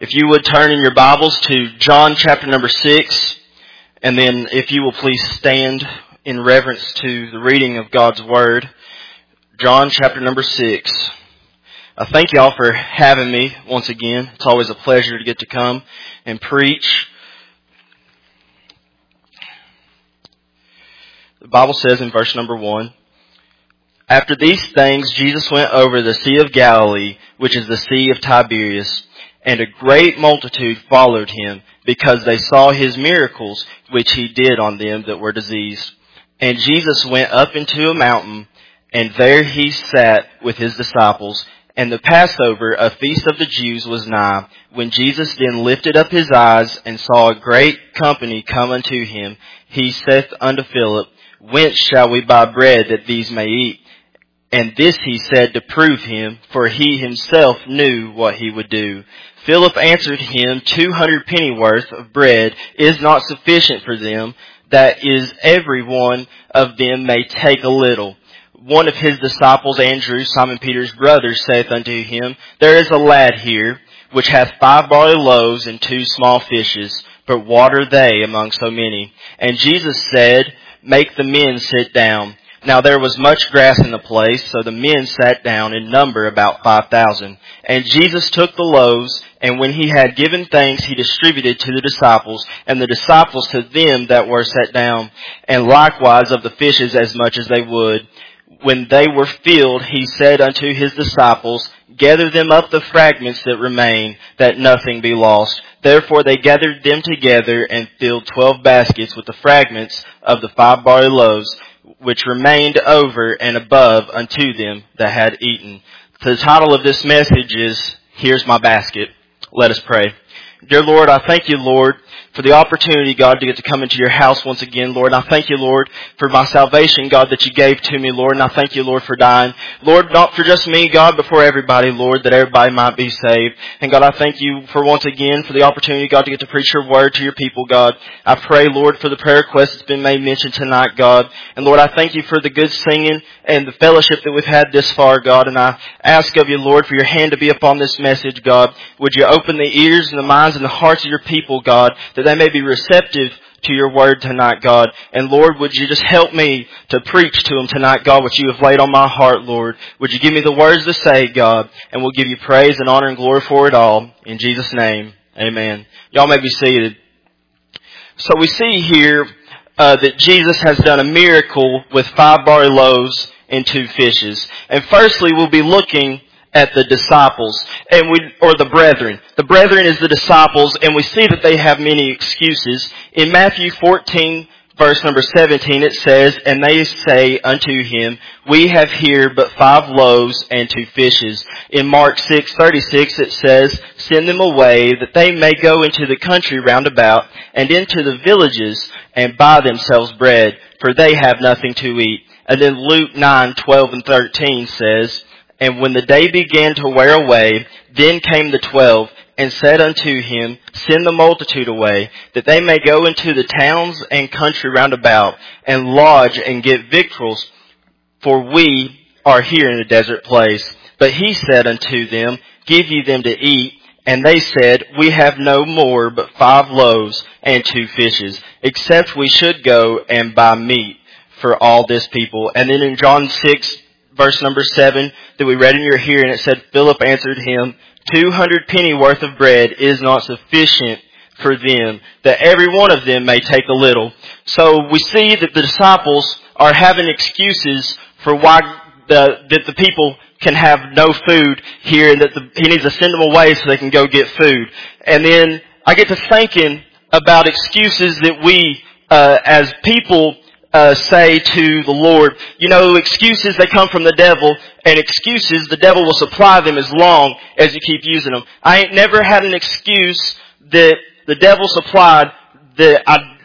If you would turn in your Bibles to John chapter number 6, and then if you will please stand in reverence to the reading of God's Word. John chapter number 6. I thank y'all for having me once again. It's always a pleasure to get to come and preach. The Bible says in verse number 1, "After these things Jesus went over the Sea of Galilee, which is the Sea of Tiberias, and a great multitude followed him, because they saw his miracles, which he did on them that were diseased. And Jesus went up into a mountain, and there he sat with his disciples. And the Passover, a feast of the Jews, was nigh. When Jesus then lifted up his eyes, and saw a great company come unto him, he saith unto Philip, Whence shall we buy bread that these may eat? And this he said to prove him, for he himself knew what he would do. Philip answered him, 200 pennyworth of bread is not sufficient for them, that is, every one of them may take a little. One of his disciples, Andrew, Simon Peter's brother, saith unto him, There is a lad here, which hath 5 barley loaves and 2 small fishes, but what are they among so many? And Jesus said, Make the men sit down. Now there was much grass in the place, so the men sat down in number about 5,000. And Jesus took the loaves, and when he had given thanks, he distributed to the disciples, and the disciples to them that were set down, and likewise of the fishes as much as they would. When they were filled, he said unto his disciples, Gather them up the fragments that remain, that nothing be lost. Therefore they gathered them together, and filled 12 baskets with the fragments of the 5 barley loaves, which remained over and above unto them that had eaten." The title of this message is, Here's My Basket. Let us pray. Dear Lord, I thank you, Lord, for the opportunity, God, to get to come into your house once again, Lord. And I thank you, Lord, for my salvation, God, that you gave to me, Lord. And I thank you, Lord, for dying. Lord, not for just me, God, but for everybody, Lord, that everybody might be saved. And God, I thank you for once again for the opportunity, God, to get to preach your word to your people, God. I pray, Lord, for the prayer request that's been made mention tonight, God. And Lord, I thank you for the good singing and the fellowship that we've had this far, God. And I ask of you, Lord, for your hand to be upon this message, God. Would you open the ears and the minds and the hearts of your people, God, that they may be receptive to your word tonight, God. And Lord, would you just help me to preach to them tonight, God, what you have laid on my heart, Lord. Would you give me the words to say, God, and we'll give you praise and honor and glory for it all. In Jesus' name, amen. Y'all may be seated. So we see here that Jesus has done a miracle with 5 barley loaves and 2 fishes. And firstly, we'll be looking at the disciples, or the brethren. The brethren is the disciples, and we see that they have many excuses. In Matthew 14, verse number 17, it says, "And they say unto him, We have here but 5 loaves and 2 fishes. In Mark 6:36, it says, Send them away, that they may go into the country round about, and into the villages, and buy themselves bread, for they have nothing to eat. And then Luke 9:12 and 13 says, And when the day began to wear away, then came the 12, and said unto him, Send the multitude away, that they may go into the towns and country round about, and lodge and get victuals, for we are here in a desert place. But he said unto them, Give ye them to eat. And they said, We have no more but 5 loaves and 2 fishes, except we should go and buy meat for all this people. And then in John 6, verse number 7, that we read in your hearing, it said, Philip answered him, 200 pennyworth of bread is not sufficient for them, that every one of them may take a little. So we see that the disciples are having excuses for why that the people can have no food here, and that he needs to send them away so they can go get food. And then I get to thinking about excuses that we, as people, say to the Lord. You know, excuses, they come from the devil, and excuses, the devil will supply them as long as you keep using them. I ain't never had an excuse that the devil supplied that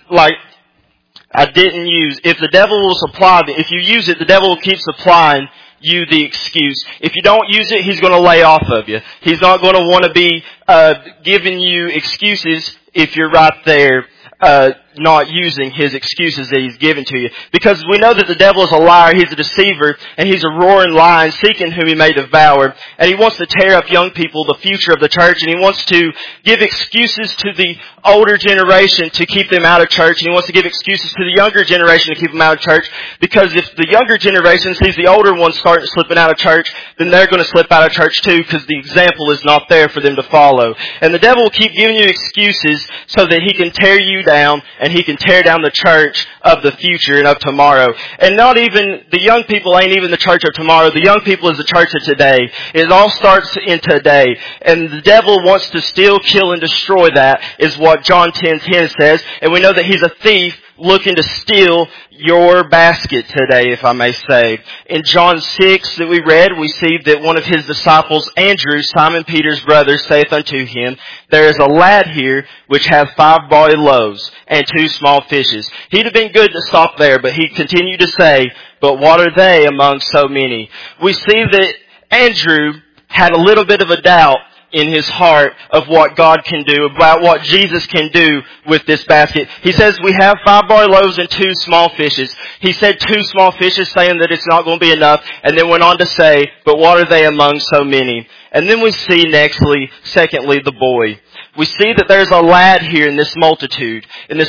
I didn't use. If the devil will supply them, if you use it, the devil will keep supplying you the excuse. If you don't use it, he's going to lay off of you. He's not going to want to be giving you excuses if you're right there not using his excuses that he's given to you. Because we know that the devil is a liar, he's a deceiver, and he's a roaring lion seeking whom he may devour. And he wants to tear up young people, the future of the church, and he wants to give excuses to the older generation to keep them out of church, and he wants to give excuses to the younger generation to keep them out of church. Because if the younger generation sees the older ones starting slipping out of church, then they're going to slip out of church too, because the example is not there for them to follow. And the devil will keep giving you excuses so that he can tear you down, and he can tear down the church of the future and of tomorrow. And not even, the young people ain't even the church of tomorrow. The young people is the church of today. It all starts in today. And the devil wants to steal, kill, and destroy that, is what John 10:10 says. And we know that he's a thief looking to steal your basket today, if I may say. In John 6 that we read, we see that one of his disciples, Andrew, Simon Peter's brother, saith unto him, There is a lad here which hath 5 barley loaves and 2 small fishes. He'd have been good to stop there, but he continued to say, But what are they among so many? We see that Andrew had a little bit of a doubt in his heart of what God can do, about what Jesus can do with this basket. He says, we have 5 barley loaves and 2 small fishes. He said 2 small fishes, saying that it's not going to be enough, and then went on to say, but what are they among so many? And then we see secondly, the boy. We see that there's a lad here in this multitude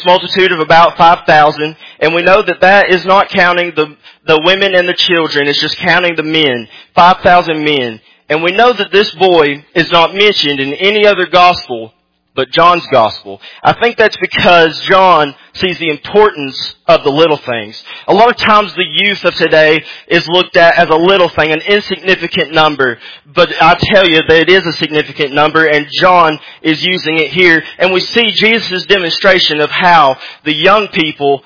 of about 5,000, and we know that that is not counting the women and the children, it's just counting the men, 5,000 men. And we know that this boy is not mentioned in any other gospel but John's gospel. I think that's because John sees the importance of the little things. A lot of times the youth of today is looked at as a little thing, an insignificant number. But I tell you that it is a significant number, and John is using it here. And we see Jesus' demonstration of how the young people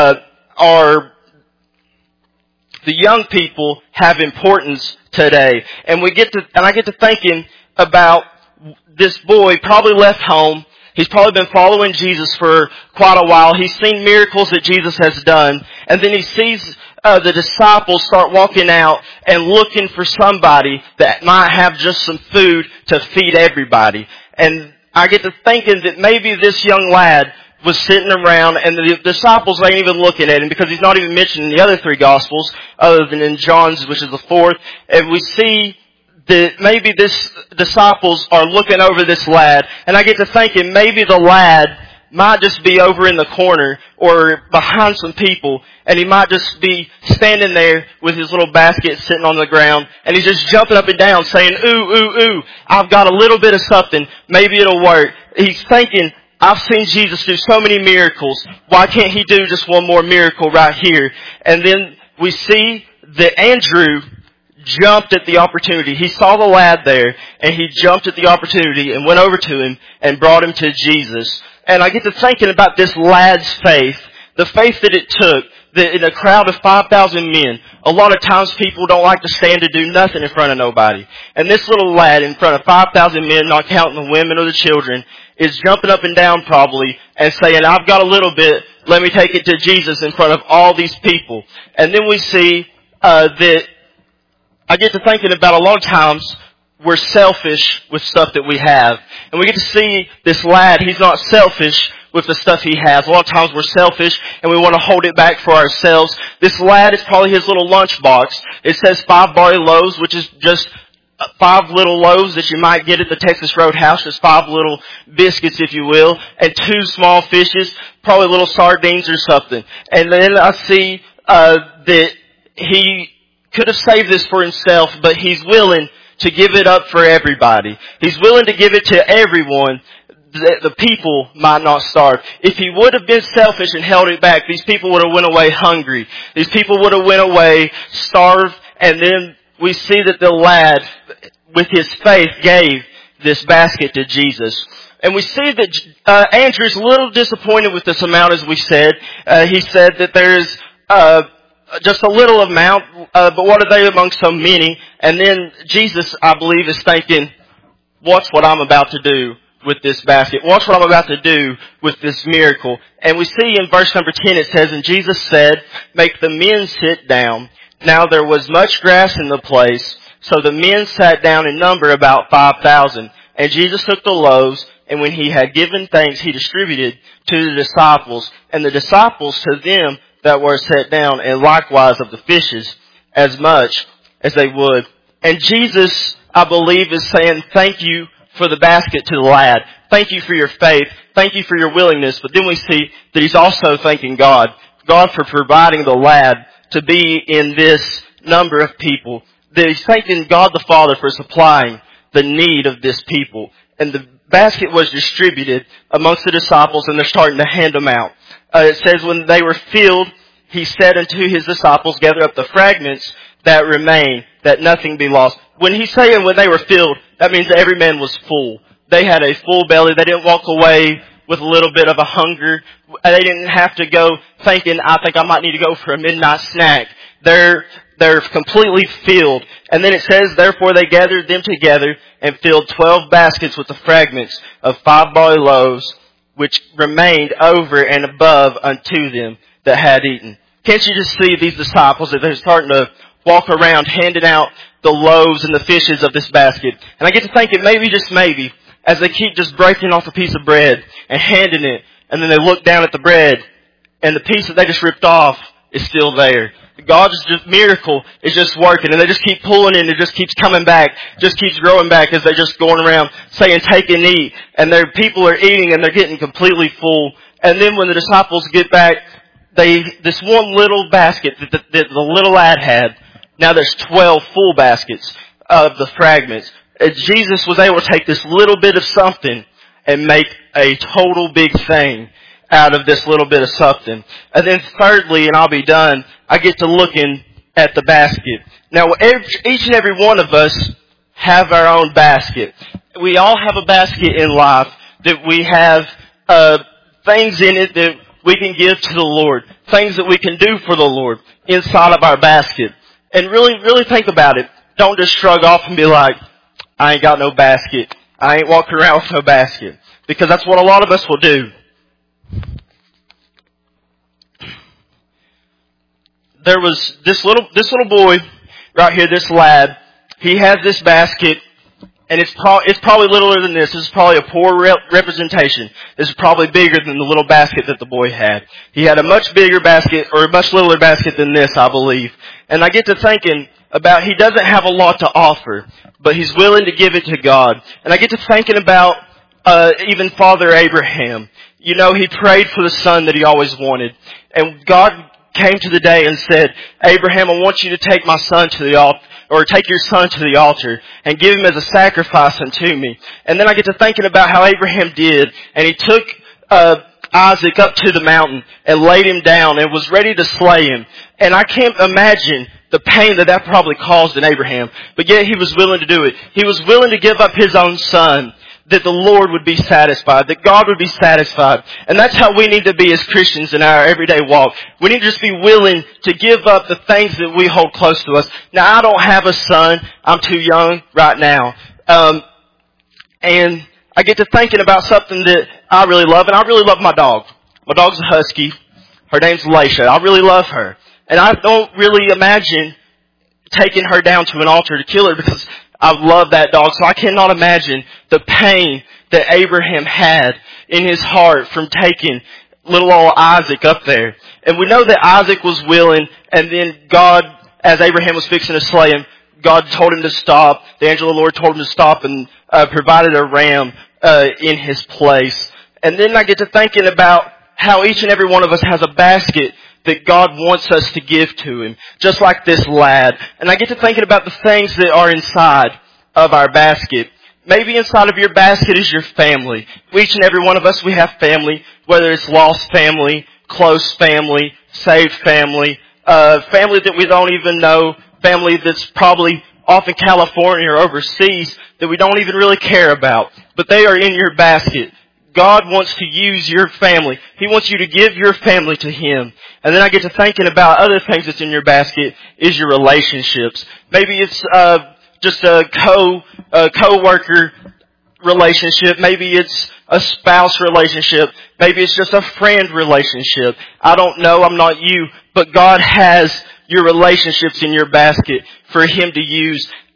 have importance today. And I get to thinking about this boy probably left home. He's probably been following Jesus for quite a while. He's seen miracles that Jesus has done. And then he sees the disciples start walking out and looking for somebody that might have just some food to feed everybody. And I get to thinking that maybe this young lad was sitting around, and the disciples ain't even looking at him because he's not even mentioned in the other 3 Gospels other than in John's, which is the 4th. And we see that maybe this disciples are looking over this lad, and I get to thinking maybe the lad might just be over in the corner or behind some people, and he might just be standing there with his little basket sitting on the ground, and he's just jumping up and down saying, ooh, ooh, ooh, I've got a little bit of something, maybe it'll work. He's thinking, I've seen Jesus do so many miracles. Why can't he do just one more miracle right here? And then we see that Andrew jumped at the opportunity. He saw the lad there, and he jumped at the opportunity and went over to him and brought him to Jesus. And I get to thinking about this lad's faith, the faith that it took, that in a crowd of 5,000 men, a lot of times people don't like to stand to do nothing in front of nobody. And this little lad in front of 5,000 men, not counting the women or the children, is jumping up and down probably and saying, I've got a little bit, let me take it to Jesus in front of all these people. And then we see that I get to thinking about a lot of times we're selfish with stuff that we have. And we get to see this lad, he's not selfish with the stuff he has. A lot of times we're selfish and we want to hold it back for ourselves. This lad is probably his little lunchbox. It says 5 barley loaves, which is just 5 little loaves that you might get at the Texas Roadhouse, just 5 little biscuits, if you will, and 2 small fishes, probably little sardines or something. And then I see that he could have saved this for himself, but he's willing to give it up for everybody. He's willing to give it to everyone that the people might not starve. If he would have been selfish and held it back, these people would have went away hungry. These people would have went away starved, and then we see that the lad, with his faith, gave this basket to Jesus. And we see that Andrew's a little disappointed with this amount, as we said. He said that there's just a little amount, but what are they among so many? And then Jesus, I believe, is thinking, watch what I'm about to do with this basket. Watch what I'm about to do with this miracle. And we see in verse number 10 it says, And Jesus said, Make the men sit down. Now there was much grass in the place, so the men sat down in number about 5,000. And Jesus took the loaves And when he had given thanks, he distributed to the disciples, and the disciples to them that were set down, and likewise of the fishes, as much as they would. And Jesus, I believe, is saying thank you for the basket to the lad. Thank you for your faith. Thank you for your willingness. But then we see that he's also thanking God. God for providing the lad to be in this number of people. That he's thanking God the Father for supplying the need of this people. And the basket was distributed amongst the disciples, and they're starting to hand them out. It says when they were filled, he said unto his disciples, gather up the fragments that remain, that nothing be lost. When he's saying when they were filled, that means that every man was full. They had a full belly. They didn't walk away with a little bit of a hunger. They didn't have to go thinking, I think I might need to go for a midnight snack. They're completely filled. And then it says, therefore they gathered them together and filled 12 baskets with the fragments of 5 barley loaves, which remained over and above unto them that had eaten. Can't you just see these disciples that they're starting to walk around handing out the loaves and the fishes of this basket? And I get to thinking, maybe, just maybe, as they keep just breaking off a piece of bread and handing it, and then they look down at the bread, and the piece that they just ripped off is still there. God's miracle is just working, and they just keep pulling it, and it just keeps coming back, just keeps growing back as they're just going around saying, take and eat. And their people are eating, and they're getting completely full. And then when the disciples get back, this one little basket that the little lad had, now there's 12 full baskets of the fragments. And Jesus was able to take this little bit of something and make a total big thing out of this little bit of something. And then thirdly, and I'll be done, I get to looking at the basket. Now, each and every one of us have our own basket. We all have a basket in life that we have things in it that we can give to the Lord, things that we can do for the Lord inside of our basket. And really think about it. Don't just shrug off and be like, I ain't got no basket. I ain't walking around with no basket. Because that's what a lot of us will do. There was this little boy right here, this lad. He has this basket, and it's probably littler than this. This is probably a poor representation. This is probably bigger than the little basket that the boy had. He had a much bigger basket, or a much littler basket than this, I believe. And I get to thinking about he doesn't have a lot to offer, but he's willing to give it to God. And I get to thinking about even Father Abraham. You know, he prayed for the son that he always wanted. And God came to the day and said, Abraham, I want you to take my son to the altar, or take your son to the altar and give him as a sacrifice unto me. And then I get to thinking about how Abraham did, and he took Isaac up to the mountain and laid him down and was ready to slay him. And I can't imagine the pain that probably caused in Abraham, but yet he was willing to do it. He was willing to give up his own son, that the Lord would be satisfied, that God would be satisfied. And that's how we need to be as Christians in our everyday walk. We need to just be willing to give up the things that we hold close to us. Now, I don't have a son. I'm too young right now. And I get to thinking about something that I really love, and I really love my dog. My dog's a husky. Her name's Laisha. I really love her. And I don't really imagine taking her down to an altar to kill her, because I love that dog. So I cannot imagine the pain that Abraham had in his heart from taking little old Isaac up there. And we know that Isaac was willing, and then God, as Abraham was fixing to slay him, God told him to stop. The angel of the Lord told him to stop, and provided a ram in his place. And then I get to thinking about how each and every one of us has a basket that God wants us to give to Him, just like this lad. And I get to thinking about the things that are inside of our basket. Maybe inside of your basket is your family. Each and every one of us, we have family, whether it's lost family, close family, saved family, family that we don't even know, family that's probably off in California or overseas that we don't even really care about. But they are in your basket. God wants to use your family. He wants you to give your family to Him. And then I get to thinking about other things that's in your basket is your relationships. Maybe it's just a co-worker relationship. Maybe it's a spouse relationship. Maybe it's just a friend relationship. I don't know. I'm not you. But God has your relationships in your basket for Him to use.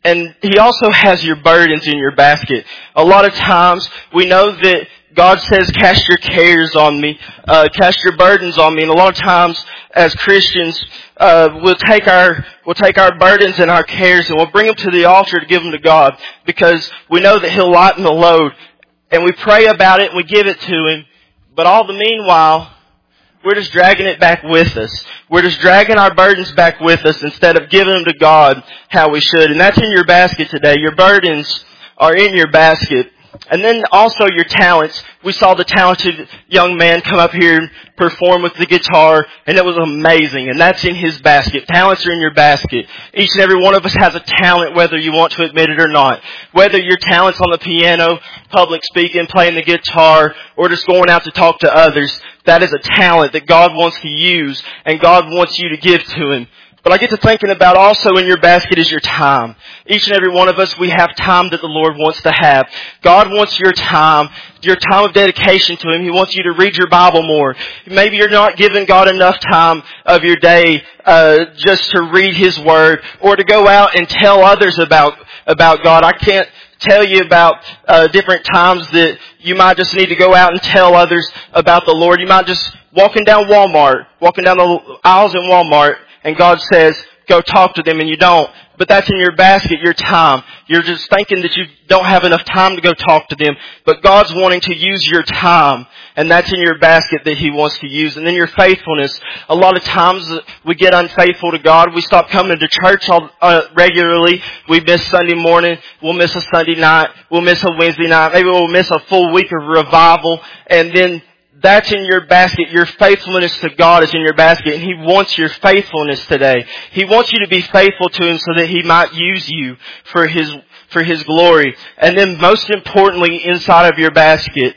And He also has your burdens in your basket. A lot of times we know that God says, cast your cares on me, cast your burdens on me. And a lot of times as Christians, we'll take our burdens and our cares and we'll bring them to the altar to give them to God because we know that He'll lighten the load. And we pray about it and we give it to Him. But all the meanwhile, we're just dragging it back with us. We're just dragging our burdens back with us instead of giving them to God how we should. And that's in your basket today. Your burdens are in your basket. And then also your talents. We saw the talented young man come up here and perform with the guitar, and it was amazing. And that's in his basket. Talents are in your basket. Each and every one of us has a talent, whether you want to admit it or not. Whether your talent's on the piano, public speaking, playing the guitar, or just going out to talk to others, that is a talent that God wants to use, and God wants you to give to Him. But I get to thinking about also in your basket is your time. Each and every one of us, we have time that the Lord wants to have. God wants your time of dedication to Him. He wants you to read your Bible more. Maybe you're not giving God enough time of your day just to read His Word or to go out and tell others about God. I can't tell you about different times that you might just need to go out and tell others about the Lord. You might just walking down the aisles in Walmart, and God says, go talk to them, and you don't. But that's in your basket, your time. You're just thinking that you don't have enough time to go talk to them. But God's wanting to use your time, and that's in your basket that He wants to use. And then your faithfulness. A lot of times we get unfaithful to God. We stop coming to church regularly. We miss Sunday morning. We'll miss a Sunday night. We'll miss a Wednesday night. Maybe we'll miss a full week of revival. And then that's in your basket. Your faithfulness to God is in your basket. And He wants your faithfulness today. He wants you to be faithful to Him so that He might use you for His glory. And then most importantly, inside of your basket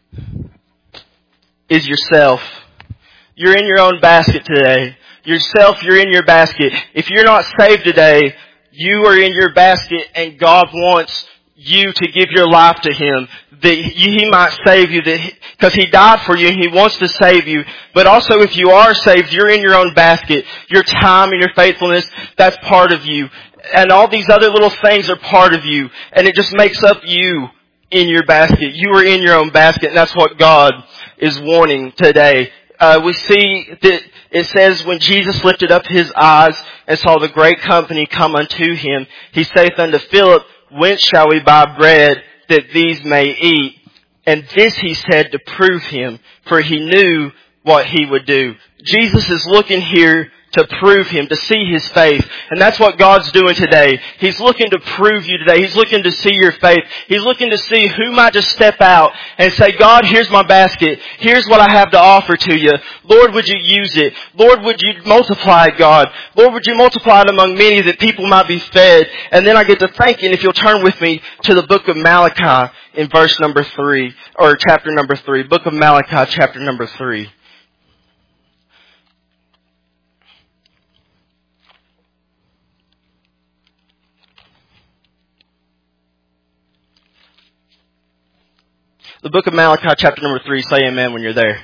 is yourself. You're in your own basket today. Yourself, you're in your basket. If you're not saved today, you are in your basket, and God wants you to give your life to Him, that He might save you, because He died for you and He wants to save you. But also if you are saved, you're in your own basket. Your time and your faithfulness, that's part of you. And all these other little things are part of you. And it just makes up you in your basket. You are in your own basket, and that's what God is wanting today. We see that it says, when Jesus lifted up His eyes and saw the great company come unto Him, He saith unto Philip, whence shall we buy bread that these may eat? And this He said to prove Him, for He knew what He would do. Jesus is looking here to prove Him, to see His faith. And that's what God's doing today. He's looking to prove you today. He's looking to see your faith. He's looking to see who might just step out and say, God, here's my basket. Here's what I have to offer to you. Lord, would you use it? Lord, would you multiply it, God? Lord, would you multiply it among many that people might be fed? And then I get to thinking, if you'll turn with me to the book of Malachi in verse number 3, or chapter number 3. Book of Malachi, chapter number 3. The book of Malachi, chapter number 3. Say amen when you're there.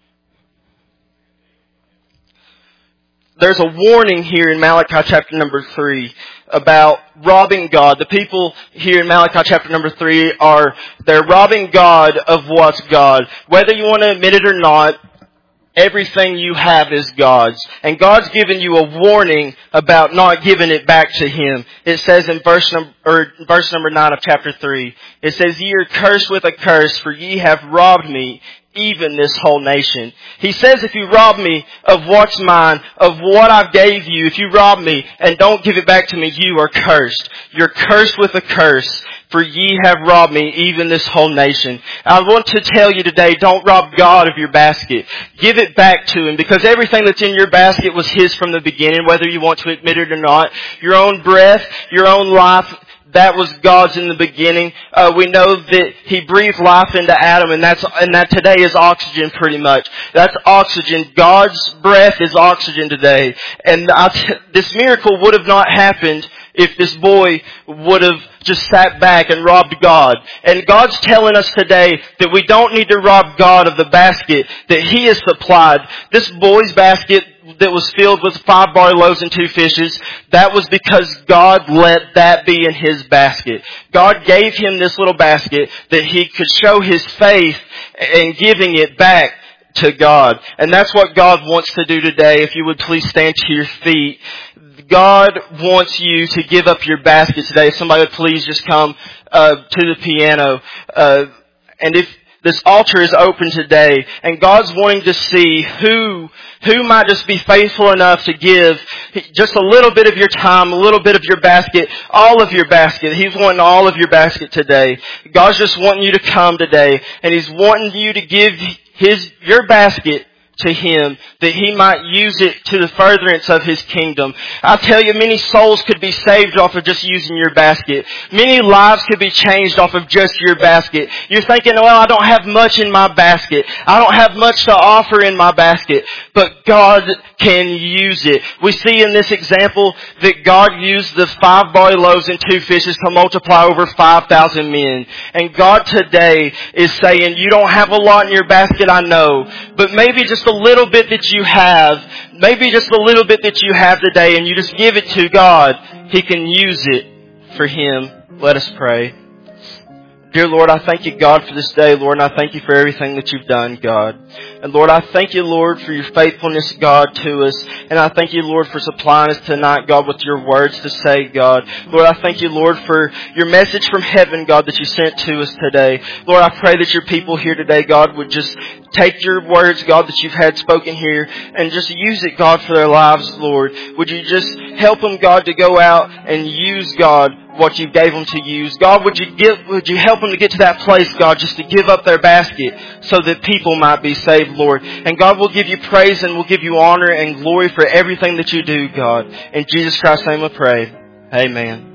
There's a warning here in Malachi chapter number 3 about robbing God. The people here in Malachi chapter number 3 they're robbing God of what's God. Whether you want to admit it or not, everything you have is God's. And God's given you a warning about not giving it back to Him. It says in verse number 9 of chapter 3, it says, ye are cursed with a curse, for ye have robbed me, even this whole nation. He says, if you rob me of what's mine, of what I gave you, if you rob me and don't give it back to me, you are cursed. You're cursed with a curse, for ye have robbed me, even this whole nation. I want to tell you today, don't rob God of your basket. Give it back to Him, because everything that's in your basket was His from the beginning, whether you want to admit it or not. Your own breath, your own life, that was God's in the beginning. We know that He breathed life into Adam, and that today is oxygen pretty much. That's oxygen. God's breath is oxygen today. And this miracle would have not happened if this boy would have just sat back and robbed God. And God's telling us today that we don't need to rob God of the basket that He has supplied. This boy's basket that was filled with 5 barley loaves and 2 fishes, that was because God let that be in his basket. God gave him this little basket that he could show his faith in giving it back to God. And that's what God wants to do today. If you would please stand to your feet. God wants you to give up your basket today. If somebody would please just come to the piano. And if this altar is open today, and God's wanting to see who might just be faithful enough to give just a little bit of your time, a little bit of your basket, all of your basket. He's wanting all of your basket today. God's just wanting you to come today, and He's wanting you to give your basket to Him, that He might use it to the furtherance of His kingdom. I tell you, many souls could be saved off of just using your basket. Many lives could be changed off of just your basket. You're thinking, well, I don't have much in my basket. I don't have much to offer in my basket. But God can use it. We see in this example that God used the 5 barley loaves and 2 fishes to multiply over 5,000 men. And God today is saying, you don't have a lot in your basket, I know, but maybe just a little bit that you have, maybe just a little bit that you have today, and you just give it to God, He can use it for Him. Let us pray. Dear Lord, I thank you, God, for this day, Lord, and I thank you for everything that you've done, God. And Lord, I thank you, Lord, for your faithfulness, God, to us. And I thank you, Lord, for supplying us tonight, God, with your words to say, God. Lord, I thank you, Lord, for your message from heaven, God, that you sent to us today. Lord, I pray that your people here today, God, would just take your words, God, that you've had spoken here and just use it, God, for their lives, Lord. Would you just help them, God, to go out and use, God, what you gave them to use. God, would you help them to get to that place, God, just to give up their basket so that people might be saved, Lord. And God, we'll give you praise and we'll give you honor and glory for everything that you do, God. In Jesus Christ's name I pray. Amen.